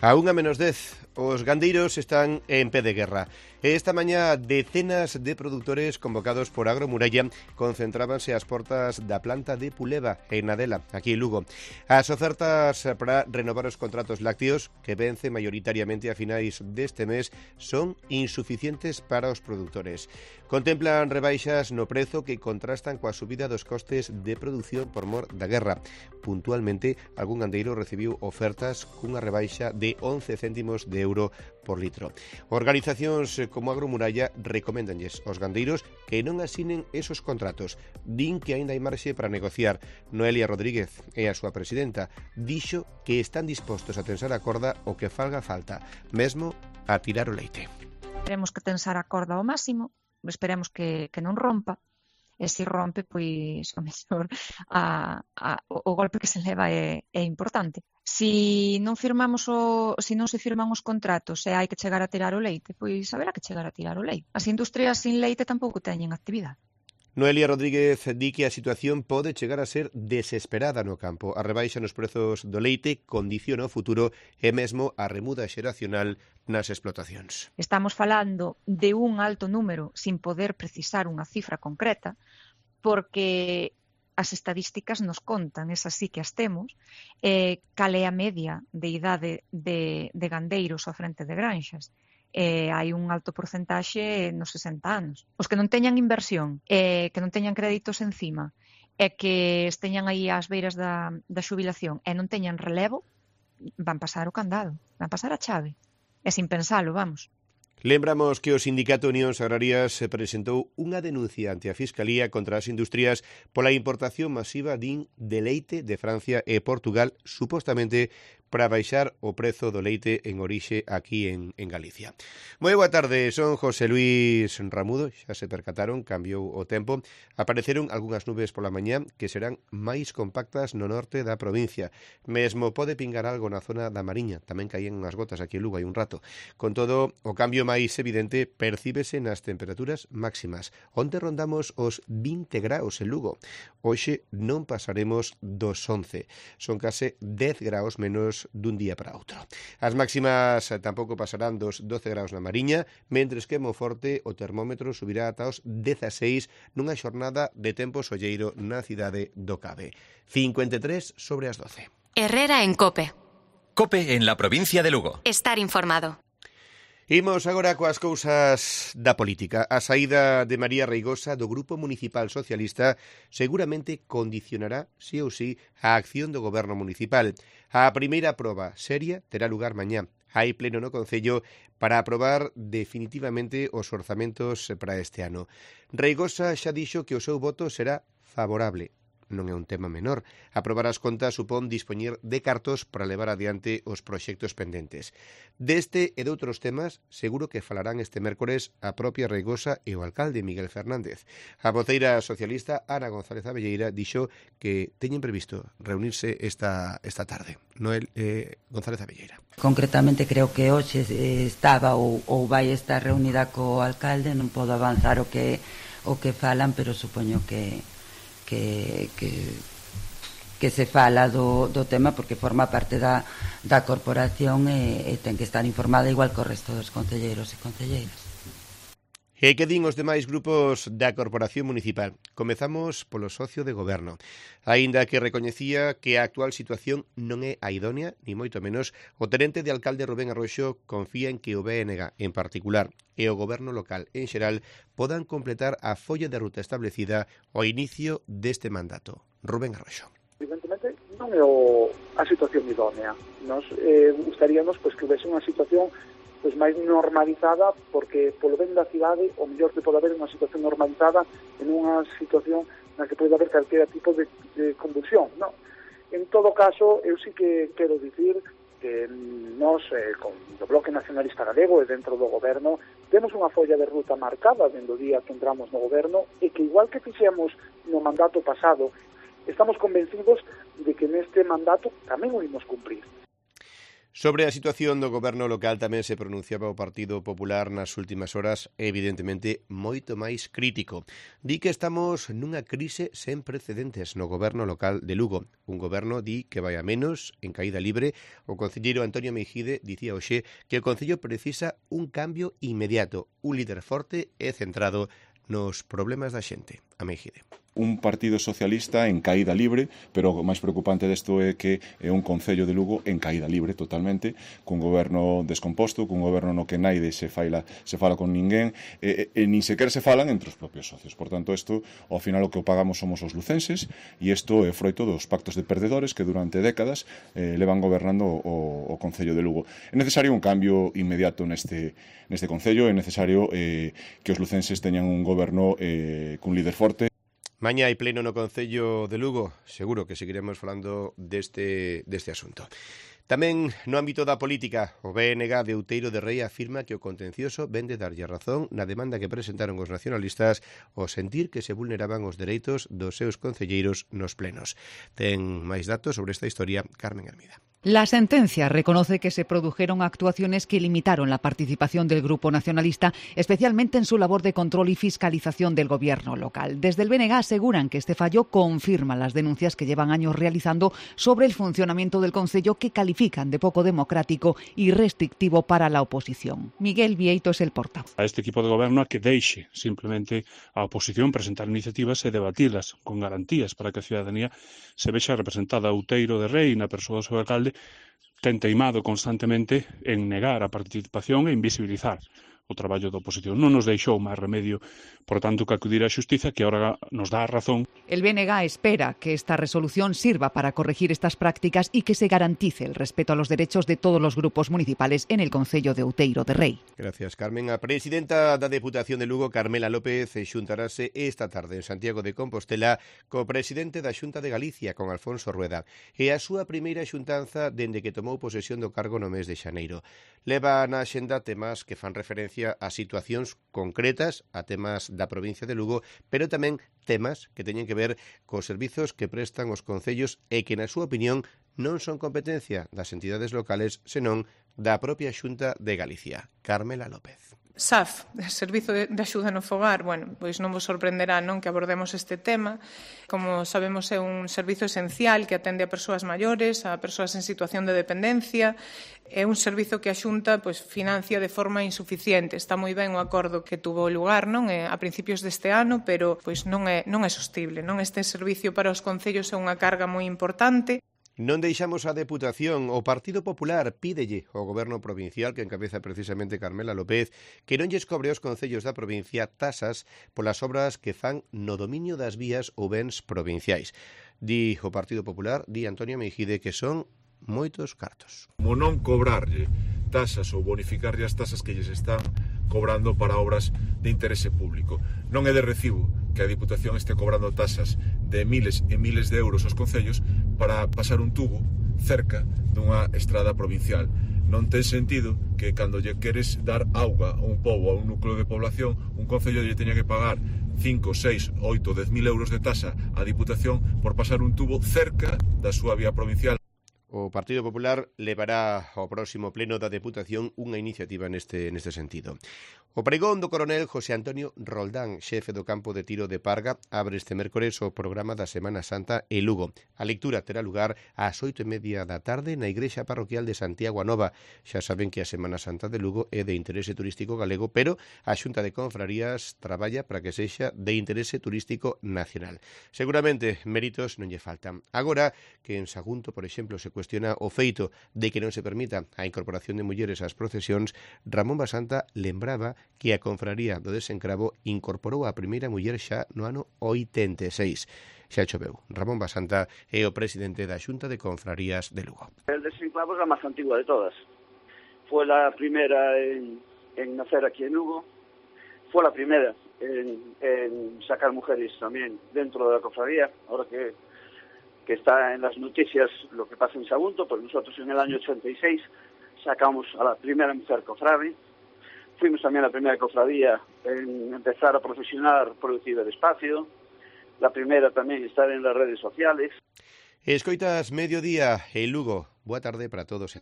A 1:10, os gandeiros están en pé de guerra. Esta mañá, decenas de produtores convocados por Agromuralla concentrábanse ás portas da planta de Puleva, en Adela, aquí en Lugo. As ofertas para renovar os contratos lácteos, que vencen maioritariamente a finais deste mes, son insuficientes para os produtores. Contemplan rebaixas no prezo que contrastan coa subida dos costes de produción por mor da guerra. Puntualmente, algún gandeiro recibiu ofertas cunha rebaixa de 11 céntimos de euro por litro. Organizacións como Agromuralla recoméndanlles aos gandeiros que non asinen esos contratos. Din que aínda hai marxe para negociar. Noelia Rodríguez e a súa presidenta dixo que están dispostos a tensar a corda o que falga falta, mesmo a tirar o leite. Esperemos que tensar a corda ao máximo, esperemos que non rompa, e se rompe, pois, o mellor, o golpe que se leva é importante. Se non se firman os contratos e hai que chegar a tirar o leite, pois haberá que chegar a tirar o leite. As industrias sin leite tampouco teñen actividade. Noelia Rodríguez di que a situación pode chegar a ser desesperada no campo. A rebaixa nos prezos do leite condiciona o futuro e mesmo a remuda xeracional nas explotacións. Estamos falando de un alto número, sin poder precisar unha cifra concreta, porque as estadísticas nos contan, esas sí que as temos, cal é a media de idade de gandeiros ao frente de granxas. Hai un alto porcentaxe nos 60 anos. Os que non teñan inversión, que non teñan créditos encima, e que esteñan aí ás beiras da xubilación e non teñan relevo, van pasar o candado, van pasar a chave. E sin pensalo, vamos. Lembramos que o Sindicato Unións Agrarias presentou unha denuncia ante a Fiscalía contra as industrias pola importación masiva de leite de Francia e Portugal, supostamente para baixar o prezo do leite en orixe aquí en Galicia. Moi boa tarde, son José Luis Ramudo, xa se percataron, cambiou o tempo, apareceron algunhas nubes pola mañá que serán máis compactas no norte da provincia, mesmo pode pingar algo na zona da Mariña, tamén caían unhas gotas aquí en Lugo hai un rato. Con todo, o cambio máis evidente percíbese nas temperaturas máximas, onde rondamos os 20 graus en Lugo. Hoxe non pasaremos dos 11, son case 10 graus menos dun día para outro. As máximas tampouco pasarán dos 12 graus na Mariña, mentres que en Monforte o termómetro subirá ata os 16 nunha xornada de tempo solleiro na cidade do Cabe. 53 sobre as 12. Herrera en COPE. COPE en la provincia de Lugo. Estar informado. Imos agora coas cousas da política. A saída de María Reigosa do Grupo Municipal Socialista seguramente condicionará, sí ou sí, a acción do Goberno Municipal. A primeira proba seria terá lugar mañá. Hai pleno no Concello para aprobar definitivamente os orzamentos para este ano. Reigosa xa dixo que o seu voto será favorable. Non é un tema menor. Aprobar as contas supón dispoñer de cartos para levar adiante os proxectos pendentes. Deste e de outros temas, seguro que falarán este mércores a propia Reigosa e o alcalde Miguel Fernández. A voceira socialista Ana González Abelleira dixo que teñen previsto reunirse esta tarde. Noel González Abelleira. Concretamente creo que hoxe estaba ou vai estar reunida co alcalde, non podo avanzar o que falan, pero supoño que se fala do tema porque forma parte da corporación e ten que estar informada igual que o resto dos concelleiros e concelleiras. E que din os demais grupos da Corporación Municipal? Comezamos polo socio de goberno. Aínda que recoñecía que a actual situación non é a idónea, ni moito menos, o tenente de alcalde Rubén Arroxo confía en que o BNG, en particular, e o goberno local en xeral, podan completar a folla de ruta establecida ao inicio deste mandato. Rubén Arroxo. Evidentemente non é a situación idónea. Nos gustaríamos que houvese unha situación máis normalizada, porque polo ben da cidade o mellor que pode haber unha situación normalizada en unha situación na que pode haber calquera tipo de convulsión, non? En todo caso, eu sí que quero dicir que nós, con o Bloque Nacionalista Galego e dentro do goberno, temos unha folla de ruta marcada dentro do día que entramos no goberno e que igual que fixemos no mandato pasado, estamos convencidos de que neste mandato tamén o imos cumprir. Sobre a situación do goberno local tamén se pronunciaba o Partido Popular nas últimas horas, evidentemente moito máis crítico. Di que estamos nunha crise sen precedentes no goberno local de Lugo. Un goberno di que vai a menos, en caída libre. O concelleiro Antonio Meijide dicía hoxe que o concello precisa un cambio inmediato, un líder forte e centrado nos problemas da xente. A Meijide. Un partido socialista en caída libre, pero o máis preocupante desto é que é un concello de Lugo en caída libre totalmente, cun goberno descomposto, cun goberno no que naide se fala con ninguén, e nin sequer se falan entre os propios socios. Por tanto, isto, ao final, o que o pagamos somos os lucenses, e isto é froito dos pactos de perdedores que durante décadas levan gobernando o concello de Lugo. É necesario un cambio inmediato neste concello, é necesario que os lucenses teñan un goberno cun líder forte. Mañá hai pleno no Concello de Lugo. Seguro que seguiremos falando deste asunto. Tamén no ámbito da política, o BNG de Outeiro de Rei afirma que o contencioso vén de darlle razón na demanda que presentaron os nacionalistas ao sentir que se vulneraban os dereitos dos seus concelleiros nos plenos. Ten máis datos sobre esta historia Carmen Hermida. La sentencia reconoce que se produjeron actuaciones que limitaron la participación del Grupo Nacionalista, especialmente en su labor de control y fiscalización del gobierno local. Desde el BNG aseguran que este fallo confirma las denuncias que llevan años realizando sobre el funcionamiento del concello, que califican de poco democrático y restrictivo para la oposición. Miguel Vieito es el portavoz. A este equipo de gobierno a que deixe simplemente a oposición presentar iniciativas e debatilas con garantías para que a ciudadanía se vexa representada. Outeiro de Rei, na persoa do seu alcalde, ten teimado constantemente en negar a participación e invisibilizar o traballo da oposición. Non nos deixou máis remedio, por tanto, que acudir á xustiza, que ahora nos dá a razón. El BNG espera que esta resolución sirva para corregir estas prácticas y que se garantice el respeto a los derechos de todos los grupos municipales en el concello de Outeiro de Rei. Gracias, Carmen. A presidenta da Deputación de Lugo, Carmela López, xuntarase esta tarde en Santiago de Compostela co presidente da Xunta de Galicia, con Alfonso Rueda. É a súa primeira xuntanza dende que tomou posesión do cargo no mes de xaneiro. Leva na axenda temas que fan referencia a situacións concretas, a temas da provincia de Lugo, pero tamén temas que teñen que ver cos servizos que prestan os concellos e que, na súa opinión, non son competencia das entidades locales, senón da propia Xunta de Galicia. Carmela López. SAF, Servizo de Axuda no Fogar, pois non vos sorprenderá non que abordemos este tema. Como sabemos, é un servizo esencial que atende a persoas maiores, a persoas en situación de dependencia. É un servizo que a Xunta financia de forma insuficiente. Está moi ben o acordo que tuvo lugar a principios deste ano, pero non é sostible. Este servizo para os concellos é unha carga moi importante. Non deixamos a Deputación. O Partido Popular pídelle ao Goberno provincial, que encabeza precisamente Carmela López, que non lles cobre aos concellos da provincia tasas polas obras que fan no dominio das vías ou bens provinciais. Di o Partido Popular, di Antonio Meijide, que son moitos cartos. Como non cobrarlle tasas ou bonificarlle as tasas que lles están cobrando para obras de interese público. Non é de recibo que a Diputación este cobrando tasas de miles e miles de euros aos concellos para pasar un tubo cerca dunha estrada provincial. Non ten sentido que cando lle queres dar auga a un pobo, a un núcleo de población, un concello lle teña que pagar 5, 6, 8, 10.000 euros de tasa á Diputación por pasar un tubo cerca da súa vía provincial. O Partido Popular levará ao próximo pleno da Deputación unha iniciativa neste sentido. O pregón do coronel José Antonio Roldán, xefe do campo de tiro de Parga, abre este mércores o programa da Semana Santa en Lugo. A lectura terá lugar ás 8:30 da tarde na Igrexa Parroquial de Santiago a Nova. Xa saben que a Semana Santa de Lugo é de interese turístico galego, pero a Xunta de Confrarías traballa para que sexa de interese turístico nacional. Seguramente méritos non lle faltan. Agora que en Sagunto, por exemplo, se cuestiona o feito de que non se permita a incorporación de mulleres ás procesións, Ramón Basanta lembraba que a Confraría do Desencravo incorporou a primeira muller xa no ano 86. Xa choveu. Ramón Basanta é o presidente da Xunta de Confrarías de Lugo. El Desencravo é a máis antigua de todas. Foi a primeira en nacer aquí en Lugo. Foi a primeira en sacar mujeres tamén dentro da Confraría. Ahora que está en las noticias lo que pasa en Sagunto, pues nosotros en el año 86 sacamos a la primera mujer cofrade. Fuimos también la primera cofradía en empezar a profesionar por el ciberespacio, la primera también estar en las redes sociales. Escoitas Mediodía en Lugo. Boa tarde para todos e todas.